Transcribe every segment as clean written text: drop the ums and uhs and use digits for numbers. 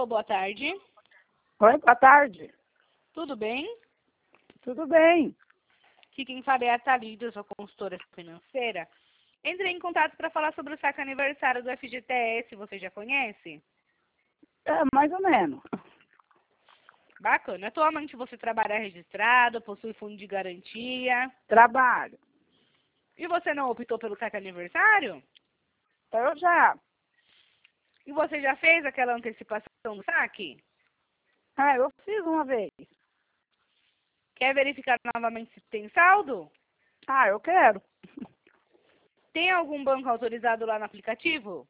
Alô, boa tarde. Oi, boa tarde. Tudo bem? Tudo bem? Aqui quem fala é a Thalita, eu sou consultora financeira. Entrei em contato para falar sobre o saque aniversário do FGTS, você já conhece? É, mais ou menos. Bacana. Atualmente você trabalha registrado, possui fundo de garantia. Trabalho. E você não optou pelo saque aniversário? Eu já. E você já fez aquela antecipação do saque? Eu fiz uma vez. Quer verificar novamente se tem saldo? Eu quero. Tem algum banco autorizado lá no aplicativo?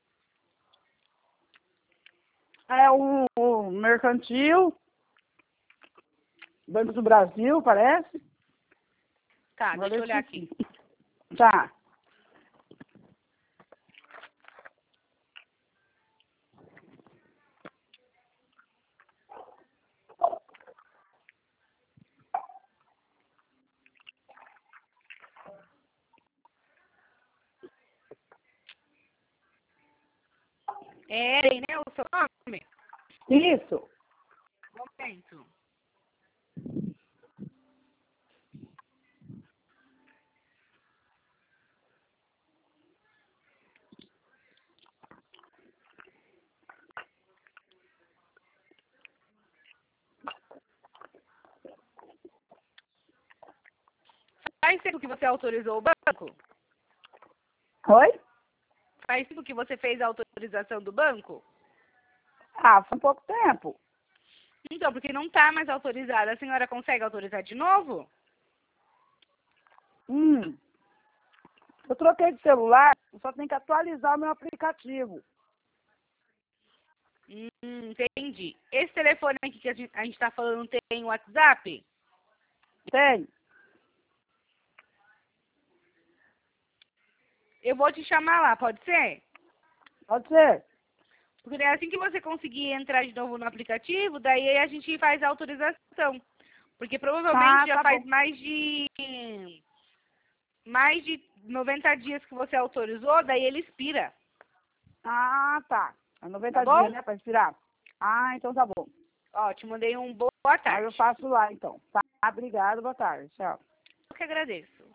É o Mercantil, Banco do Brasil, parece. Tá, Agora deixa eu eu olhar esqueci. aqui. Tá. É, né, o seu nome? Isso. Momento. Faz tempo que você autorizou o banco? Oi? Faz tempo que você fez a autorização do banco? Foi um pouco tempo. Então, porque não está mais autorizada, a senhora consegue autorizar de novo? Eu troquei de celular, eu só tenho que atualizar o meu aplicativo. Entendi. Esse telefone aqui que a gente está falando tem WhatsApp? Tem? Eu vou te chamar lá, pode ser? Pode ser? Porque daí assim que você conseguir entrar de novo no aplicativo, daí a gente faz a autorização. Porque provavelmente já Tá faz bom. mais de 90 dias que você autorizou, daí ele expira. Tá. É Tá 90 bom? dias, né, para expirar? Então tá bom. Ó, te mandei um boa Aí tarde. eu faço lá, então. Tá, obrigado, boa tarde. Tchau. Eu que agradeço.